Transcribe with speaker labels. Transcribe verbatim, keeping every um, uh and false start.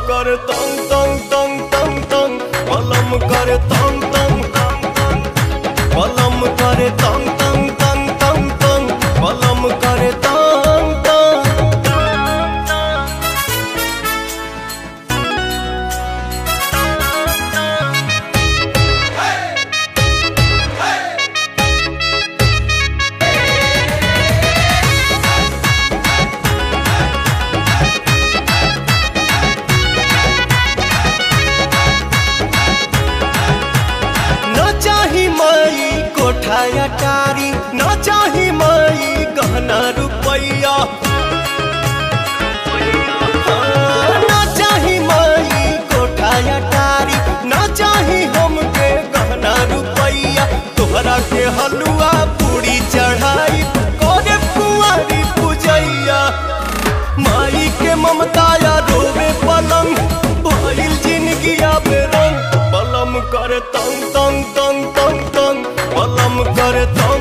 Speaker 1: करे तंग तंग तंग तंग तंग, बलम करे तंग तंग तंग तंग, बलम करे तंग तंग तंग तंग तंग, बलम करे तंग तंग। अटारी न चाही माई गहना रुपैया, न चाही माई कोठा अटारी, न चाही हमके गहना रुपैया। तोहरा के हलुआ पूरी चढ़ाई करे कुंवारी पूजैया। माई के ममताया रोवे पलंग, भइल जिंदगिया बेरंग। बलम करे तंग तंग तंग तंग तंग, बलम करे तंग